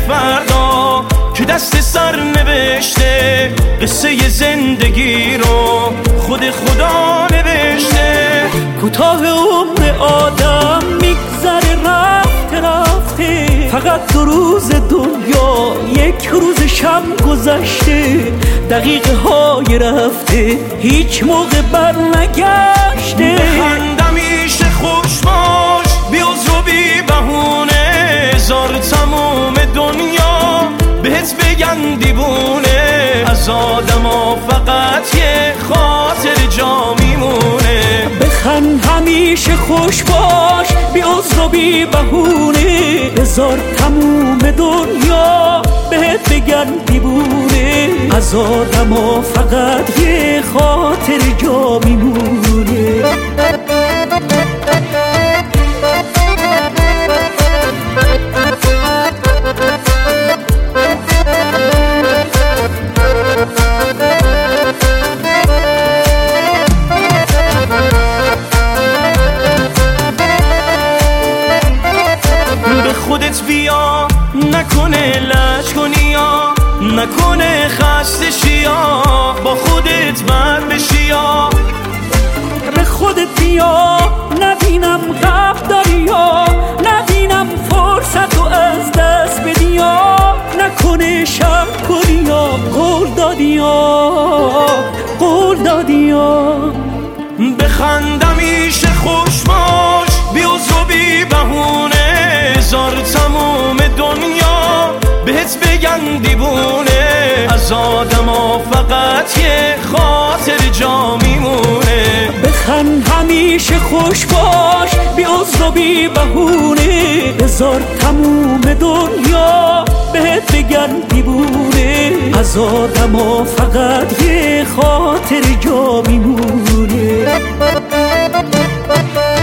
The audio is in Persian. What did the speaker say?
فردا که دست سر نوشته قصه زندگی رو خود خدا نوشته. کوتاه عمر آدم میگذره رفته رفته، فقط 2 روز دنیا 1 روز شب گذشته، دقیقه های رفته هیچ موقع بر نگشته. بخند همیشه خوش باش بی عذر و بی بهونه، زار تموم دنیا بهت بگن دیوونه، از آدما فقط یه خاطر جا میمونه. بخند همیشه خوش باش بی عذر و بی بهونه، بذار تموم دنیا بهت بگن دیوونه، از آدما فقط یه خاطر جا میمونه. خودت بیا نکنه لج کنی یا نکنه خسته شیا، با خودت بر بشی یا به خودت بیا نبینم غم داری یا نبینم فرصت رو از دست بدی یا نکنه شب کنی یا قول دادی یا بخند همیشه خوش باش بی عذر و بی بهونه، زار تموم دنیا بهت بگن دیوونه، از آدما فقط یه خاطر جا میمونه. بخند همیشه خوش باش بی عذر و بی بهونه، بذار تموم دنیا بهت بگن دیوونه، از آدما فقط یه خاطر جا میمونه.